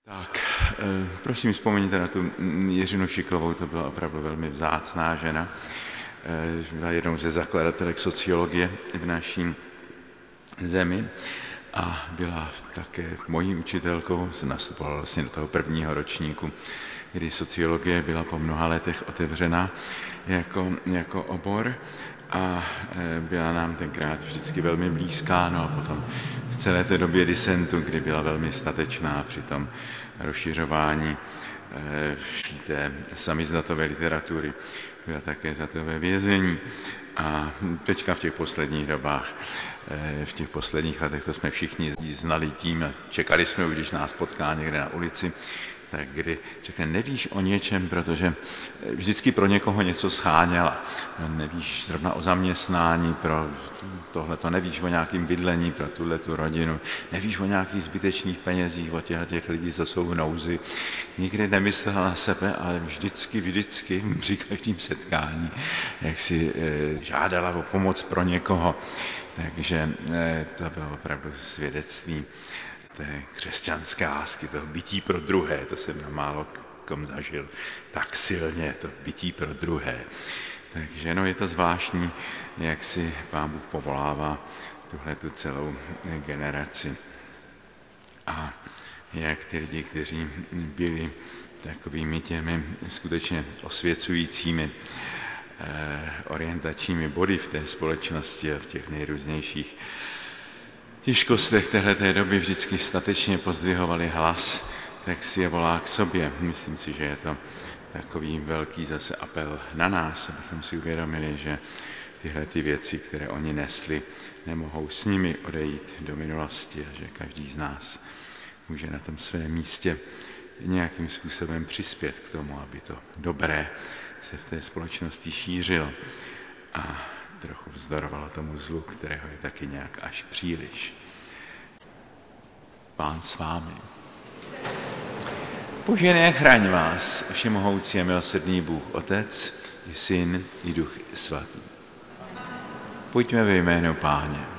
Tak, prosím, vzpomeňte na tu Jiřinu Šiklovou, to byla opravdu velmi vzácná žena. Byla jednou ze zakladatelek sociologie v naší zemi a byla také mojí učitelkou, nastupovala vlastně do toho prvního ročníku, kdy sociologie byla po mnoha letech otevřena jako obor a byla nám tenkrát vždycky velmi blízká, no a potom v celé té době disentu, kdy byla velmi statečná při tom rozšiřování té samizdatové literatury, byla také za to ve vězení. A teďka v těch posledních dobách, v těch posledních letech, to jsme všichni znali tím a čekali jsme už, když nás potká někde na ulici, tak kdy řekne, nevíš o něčem, protože vždycky pro někoho něco scháněla. Nevíš zrovna o zaměstnání pro tohleto, nevíš o nějakým bydlení pro tuhletu rodinu, nevíš o nějakých zbytečných penězích od těch lidí, co jsou v nouzi. Nikdy nemyslela na sebe, ale vždycky při každém setkání, jak si žádala o pomoc pro někoho. Takže to bylo opravdu svědectví té křesťanské lásky, toho bytí pro druhé, to jsem na málo kom zažil tak silně, to bytí pro druhé. Takže no, je to zvláštní, jak si Pán Bůh povolává tuhletu celou generaci. A jak ty lidi, kteří byli takovými těmi skutečně osvěcujícími orientačními body v té společnosti a v těch nejrůznějších těžkostech téhleté doby vždycky statečně pozdvihovali hlas, tak si je volá k sobě. Myslím si, že je to takový velký zase apel na nás, abychom si uvědomili, že tyhle ty věci, které oni nesli, nemohou s nimi odejít do minulosti a že každý z nás může na tom svém místě nějakým způsobem přispět k tomu, aby to dobré se v té společnosti šířilo a trochu vzdorovalo tomu zlu, kterého je taky nějak až příliš. Pán s vámi. Požehnej a chraň vás, všemohoucí a milosrdný Bůh, Otec i Syn i Duch Svatý. Pojďme ve jménu Páně.